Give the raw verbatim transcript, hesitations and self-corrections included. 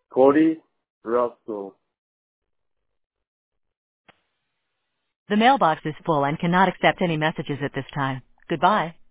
Cody Russell. The mailbox is full and cannot accept any messages at this time. Goodbye.